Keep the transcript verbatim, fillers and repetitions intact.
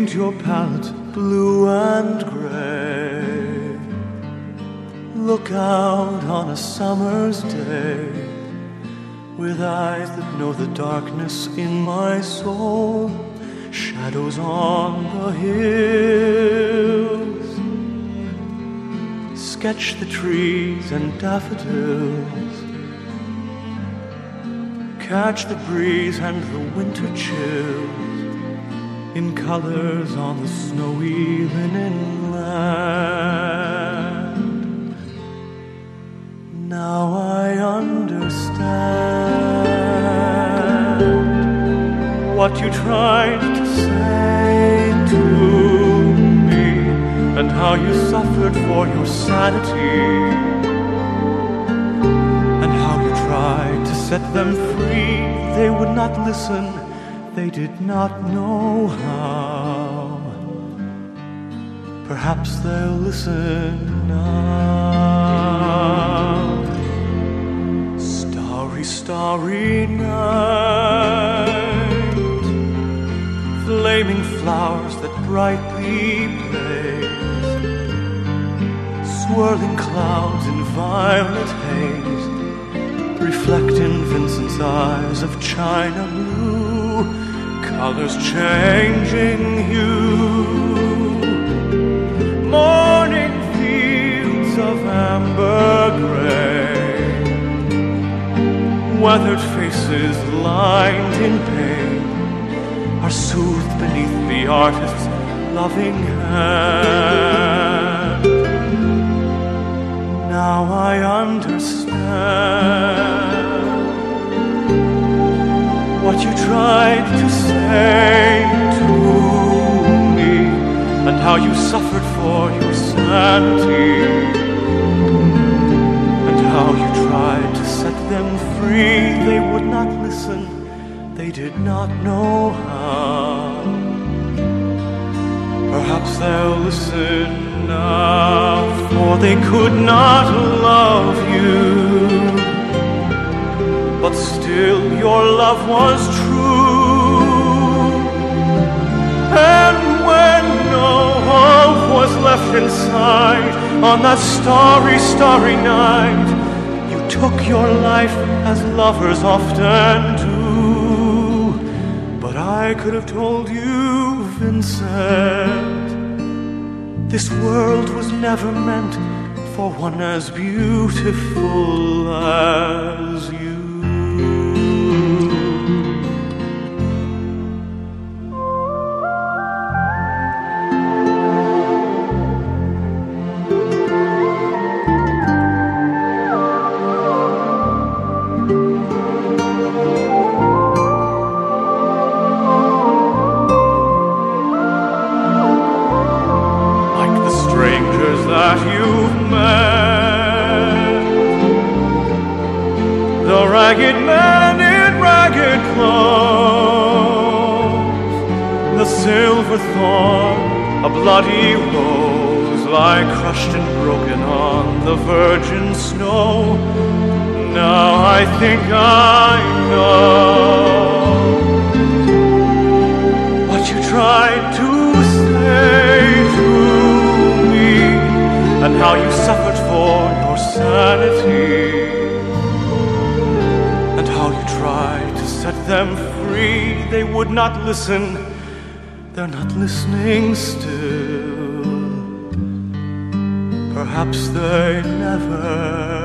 paint your palette blue and gray. Look out on a summer's day with eyes that know the darkness in my soul. Shadows on the hills. Sketch the trees and daffodils. Catch the breeze and the winter chills in colors on the snowy linen land. Now I understand what you tried to say to me, and how you suffered for your sanity, and how you tried to set them free. They would not listen, they did not know how. Perhaps they'll listen now. Starry, starry night, flaming flowers that brightly blaze, swirling clouds in violet haze, reflect in Vincent's eyes of china blue, colors changing hue. Morning fields of amber gray, weathered faces lined in pain, are soothed beneath the artist's loving hand. Now I understand what you tried to say to me, and how you suffered for your sanity, and how you tried to set them free. They would not listen, they did not know how. Perhaps they'll listen now, for they could not love you, but still your love was true. And when no hope was left inside, on that starry, starry night, you took your life as lovers often do. But I could have told you, Vincent, this world was never meant for one as beautiful as you. That you've met, the ragged man in ragged clothes, the silver thorn, a bloody rose, lie crushed and broken on the virgin snow. Now I think I know what you tried to say to, and how you suffered for your sanity, and how you tried to set them free. They would not listen, they're not listening still. Perhaps they never